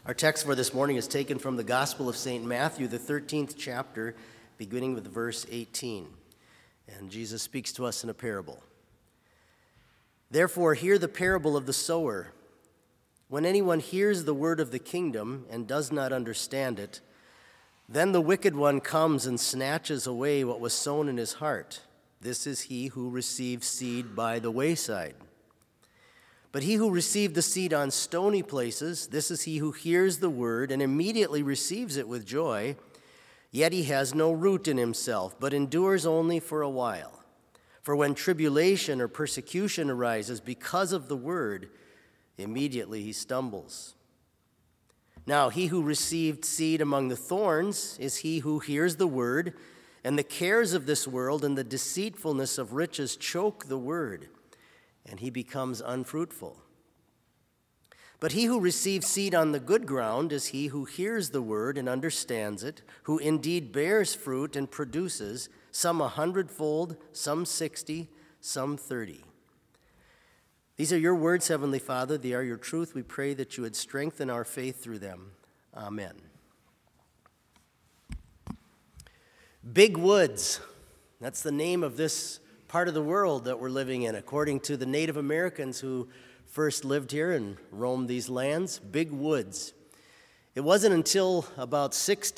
Our text for this morning is taken from the Gospel of St. Matthew, the 13th chapter, beginning with verse 18. And Jesus speaks to us in a parable. Therefore, hear the parable of the sower. When anyone hears the word of the kingdom and does not understand it, then the wicked one comes and snatches away what was sown in his heart. This is he who received seed by the wayside. But he who received the seed on stony places, this is he who hears the word and immediately receives it with joy, yet he has no root in himself, but endures only for a while. For when tribulation or persecution arises because of the word, immediately he stumbles. Now he who received seed among the thorns is he who hears the word, and the cares of this world and the deceitfulness of riches choke the word, and he becomes unfruitful. But he who receives seed on the good ground is he who hears the word and understands it, who indeed bears fruit and produces, some 100-fold, some 60, some 30. These are your words, Heavenly Father. They are your truth. We pray that you would strengthen our faith through them. Amen. Big woods. That's the name of this part of the world that we're living in, according to the Native Americans who first lived here and roamed these lands. Big woods. It wasn't until about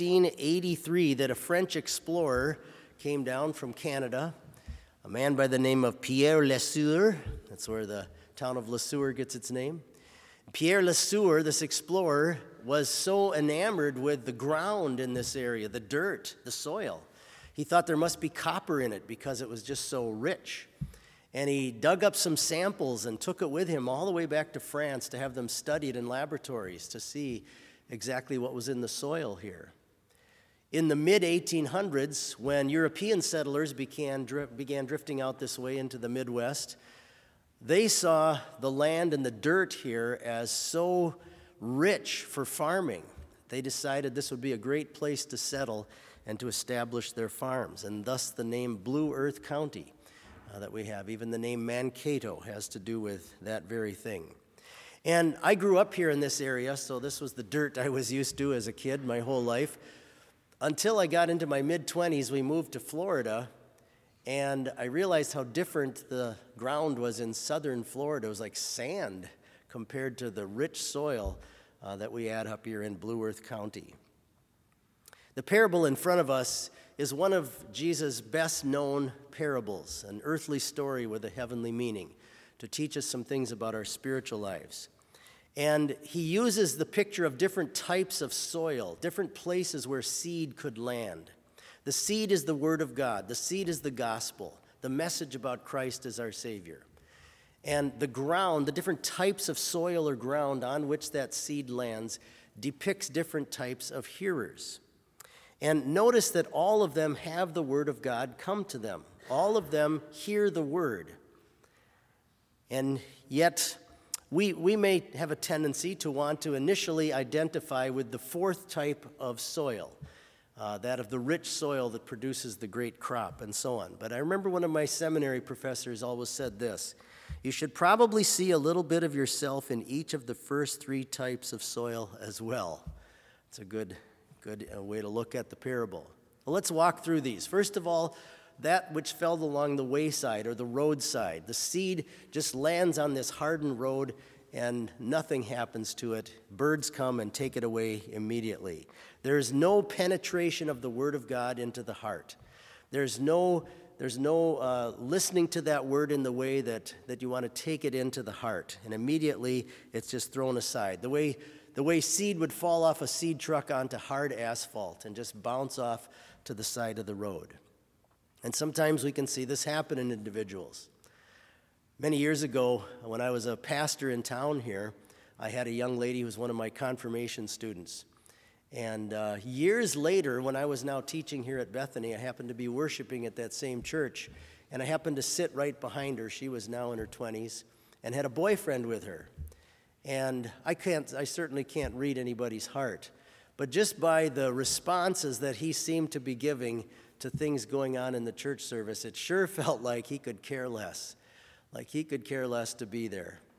1683 that a French explorer came down from Canada, a man by the name of Pierre Le Sueur. That's where the town of Le Sueur gets its name. Pierre Le Sueur, this explorer, was so enamored with the ground in this area, the dirt, the soil. He thought there must be copper in it because it was just so rich. And he dug up some samples and took it with him all the way back to France to have them studied in laboratories to see exactly what was in the soil here. In the mid-1800s, when European settlers began drifting out this way into the Midwest, they saw the land and the dirt here as so rich for farming. They decided this would be a great place to settle and to establish their farms, and thus the name Blue Earth County that we have. Even the name Mankato has to do with that very thing. And I grew up here in this area, so this was the dirt I was used to as a kid my whole life. Until I got into my mid-20s, we moved to Florida, and I realized how different the ground was in southern Florida. It was like sand compared to the rich soil that we had up here in Blue Earth County. The parable in front of us is one of Jesus' best-known parables, an earthly story with a heavenly meaning, to teach us some things about our spiritual lives. And he uses the picture of different types of soil, different places where seed could land. The seed is the Word of God. The seed is the gospel, the message about Christ as our Savior. And the ground, the different types of soil or ground on which that seed lands, depicts different types of hearers. And notice that all of them have the Word of God come to them. All of them hear the Word. And yet, we may have a tendency to want to initially identify with the fourth type of soil, that of the rich soil that produces the great crop and so on. But I remember one of my seminary professors always said this: you should probably see a little bit of yourself in each of the first three types of soil as well. It's a good way to look at the parable. Well, let's walk through these. First of all, that which fell along the wayside or the roadside. The seed just lands on this hardened road and nothing happens to it. Birds come and take it away immediately. There's no penetration of the Word of God into the heart. There's no listening to that word in the way that you want to take it into the heart. And immediately it's just thrown aside. The way seed would fall off a seed truck onto hard asphalt and just bounce off to the side of the road. And sometimes we can see this happen in individuals. Many years ago, when I was a pastor in town here, I had a young lady who was one of my confirmation students. And years later, when I was now teaching here at Bethany, I happened to be worshiping at that same church, and I happened to sit right behind her. She was now in her 20s and had a boyfriend with her. And I certainly can't read anybody's heart, but just by the responses that he seemed to be giving to things going on in the church service, it sure felt like he could care less to be there.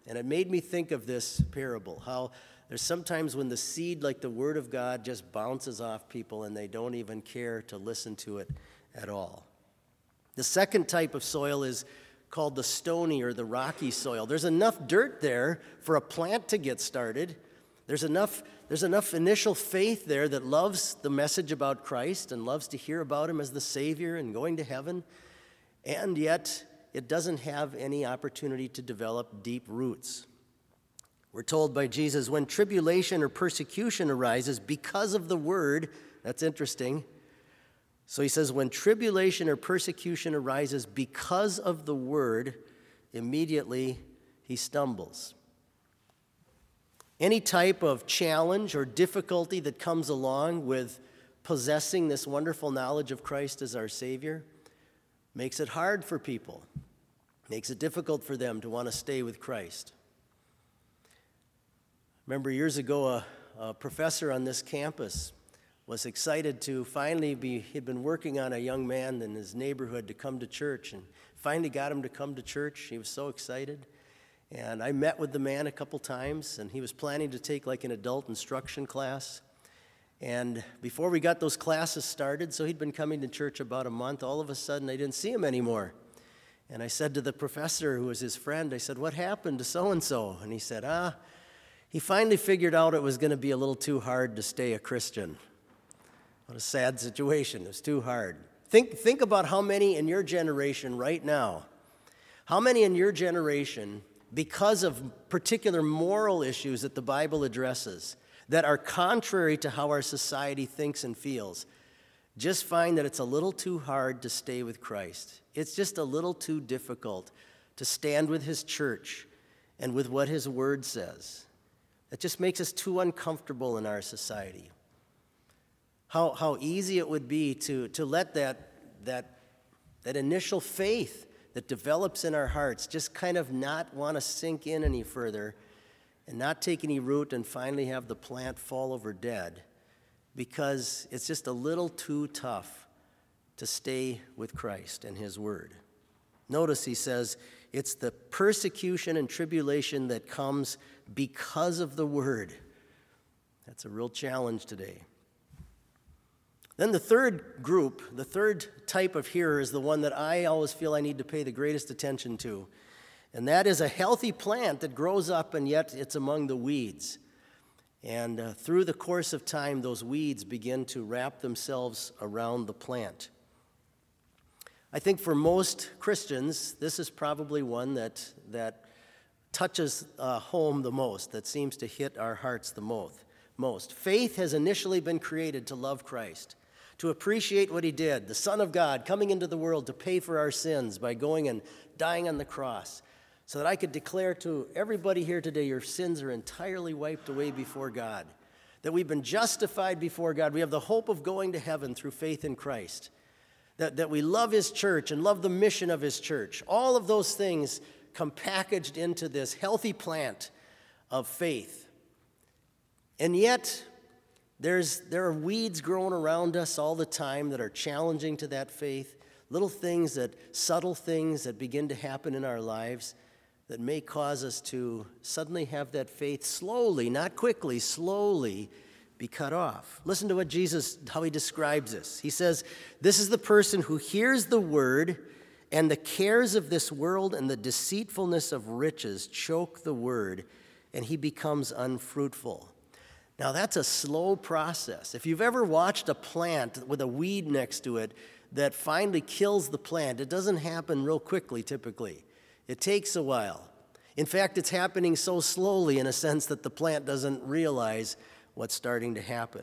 And it made me think of this parable, how there's sometimes when the seed, like the Word of God, just bounces off people and they don't even care to listen to it at all. The second type of soil is called the stony or the rocky soil. There's enough dirt there for a plant to get started. There's enough initial faith there that loves the message about Christ and loves to hear about him as the Savior and going to heaven. And yet, it doesn't have any opportunity to develop deep roots. We're told by Jesus, when tribulation or persecution arises because of the word, that's interesting. So he says, when tribulation or persecution arises because of the word, immediately he stumbles. Any type of challenge or difficulty that comes along with possessing this wonderful knowledge of Christ as our Savior makes it hard for people, makes it difficult for them to want to stay with Christ. Remember years ago, a professor on this campus was excited to he'd been working on a young man in his neighborhood to come to church, and finally got him to come to church. He was so excited. And I met with the man a couple times, and he was planning to take like an adult instruction class. And before we got those classes started, so he'd been coming to church about a month, all of a sudden I didn't see him anymore. And I said to the professor, who was his friend, I said, "What happened to so-and-so?" And he said, he finally figured out it was going to be a little too hard to stay a Christian. What a sad situation. It was too hard. Think about how many in your generation right now, how many in your generation, because of particular moral issues that the Bible addresses, that are contrary to how our society thinks and feels, just find that it's a little too hard to stay with Christ. It's just a little too difficult to stand with his church and with what his word says. It just makes us too uncomfortable in our society. How easy it would be to let that initial faith that develops in our hearts just kind of not want to sink in any further and not take any root and finally have the plant fall over dead because it's just a little too tough to stay with Christ and his word. Notice he says it's the persecution and tribulation that comes because of the word. That's a real challenge today. Then the third group, the third type of hearer is the one that I always feel I need to pay the greatest attention to. And that is a healthy plant that grows up and yet it's among the weeds. And through the course of time, those weeds begin to wrap themselves around the plant. I think for most Christians, this is probably one that touches home the most, that seems to hit our hearts the most. Faith has initially been created to love Christ, to appreciate what he did, the Son of God coming into the world to pay for our sins by going and dying on the cross, so that I could declare to everybody here today, your sins are entirely wiped away before God, that we've been justified before God. We have the hope of going to heaven through faith in Christ, that we love his church and love the mission of his church. All of those things come packaged into this healthy plant of faith. And yet, there are weeds growing around us all the time that are challenging to that faith, subtle things that begin to happen in our lives that may cause us to suddenly have that faith slowly, not quickly, slowly be cut off. Listen to what how he describes this. He says, this is the person who hears the word, and the cares of this world and the deceitfulness of riches choke the word, and he becomes unfruitful. Now, that's a slow process. If you've ever watched a plant with a weed next to it that finally kills the plant, it doesn't happen real quickly, typically. It takes a while. In fact, it's happening so slowly in a sense that the plant doesn't realize what's starting to happen.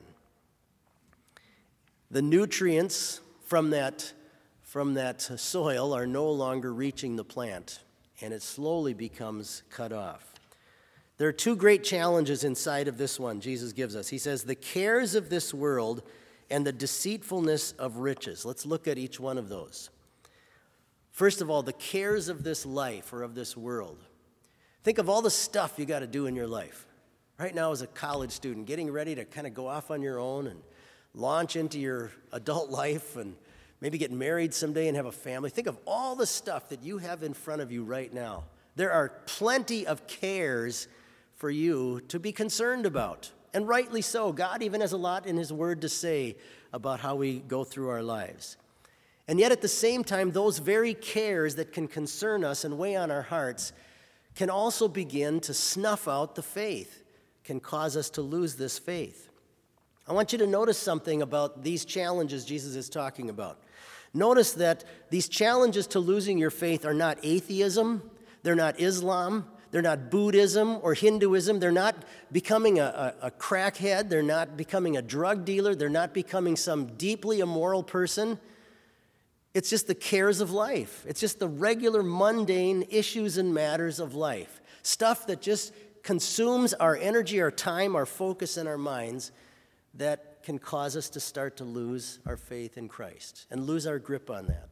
The nutrients from that soil are no longer reaching the plant, and it slowly becomes cut off. There are two great challenges inside of this one Jesus gives us. He says, the cares of this world and the deceitfulness of riches. Let's look at each one of those. First of all, the cares of this life or of this world. Think of all the stuff you got to do in your life. Right now as a college student, getting ready to kind of go off on your own and launch into your adult life and maybe get married someday and have a family. Think of all the stuff that you have in front of you right now There are plenty of cares for you to be concerned about, and rightly so. God even has a lot in his word to say about how we go through our lives. And yet at the same time, those very cares that can concern us and weigh on our hearts can also begin to snuff out the faith, can cause us to lose this faith. I want you to notice something about these challenges Jesus is talking about. Notice that these challenges to losing your faith are not atheism, they're not Islam, they're not Buddhism or Hinduism, they're not becoming a crackhead, they're not becoming a drug dealer, they're not becoming some deeply immoral person. It's just the cares of life. It's just the regular mundane issues and matters of life. Stuff that just consumes our energy, our time, our focus, and our minds that can cause us to start to lose our faith in Christ and lose our grip on that.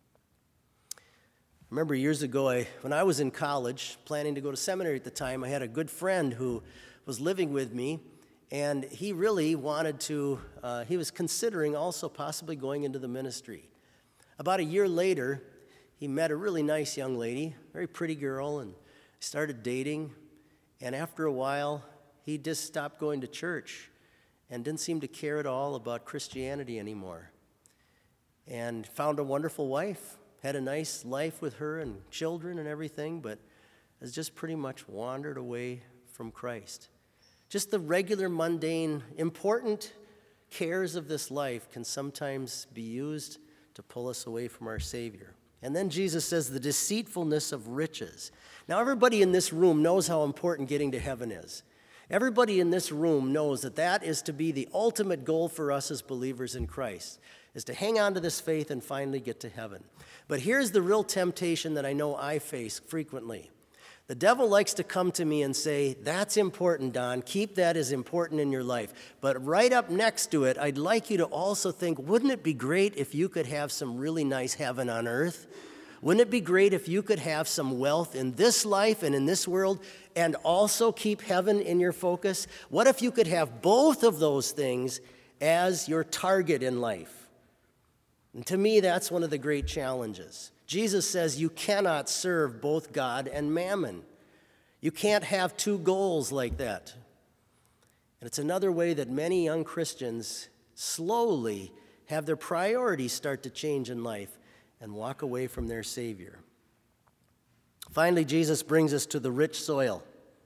I remember years ago, when I was in college, planning to go to seminary at the time, I had a good friend who was living with me, and he really wanted to, he was considering also possibly going into the ministry. About a year later, he met a really nice young lady, very pretty girl, and started dating. And after a while, he just stopped going to church and didn't seem to care at all about Christianity anymore. And found a wonderful wife, had a nice life with her and children and everything, but has just pretty much wandered away from Christ. Just the regular, mundane, important cares of this life can sometimes be used to pull us away from our Savior. And then Jesus says the deceitfulness of riches. Now, everybody in this room knows how important getting to heaven is. Everybody in this room knows that that is to be the ultimate goal for us as believers in Christ, is to hang on to this faith and finally get to heaven. But here's the real temptation that I know I face frequently. The devil likes to come to me and say, that's important, Don. Keep that as important in your life. But right up next to it, I'd like you to also think, wouldn't it be great if you could have some really nice heaven on earth? Wouldn't it be great if you could have some wealth in this life and in this world and also keep heaven in your focus? What if you could have both of those things as your target in life? And to me, that's one of the great challenges. Jesus says you cannot serve both God and mammon. You can't have two goals like that. And it's another way that many young Christians slowly have their priorities start to change in life and walk away from their Savior. Finally, Jesus brings us to the rich soil.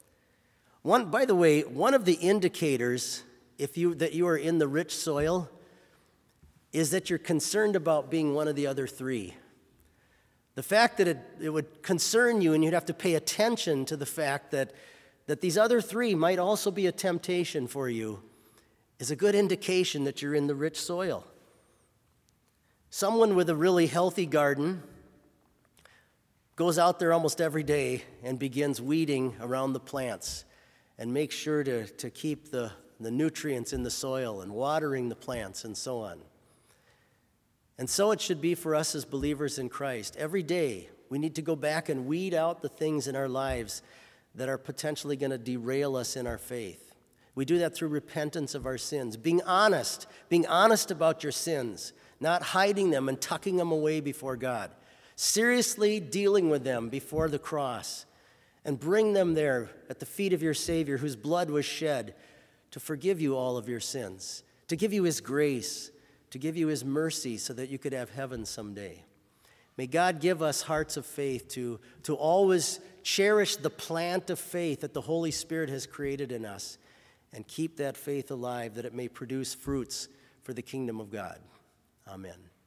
By the way, one of the indicators that you are in the rich soil is that you're concerned about being one of the other three. The fact that it would concern you and you'd have to pay attention to the fact that these other three might also be a temptation for you is a good indication that you're in the rich soil. Someone with a really healthy garden goes out there almost every day and begins weeding around the plants and makes sure to keep the nutrients in the soil and watering the plants and so on. And so it should be for us as believers in Christ. Every day, we need to go back and weed out the things in our lives that are potentially going to derail us in our faith. We do that through repentance of our sins, being honest about your sins, not hiding them and tucking them away before God, seriously dealing with them before the cross, and bring them there at the feet of your Savior, whose blood was shed to forgive you all of your sins, to give you his grace, to give you his mercy so that you could have heaven someday. May God give us hearts of faith to always cherish the plant of faith that the Holy Spirit has created in us and keep that faith alive that it may produce fruits for the kingdom of God. Amen.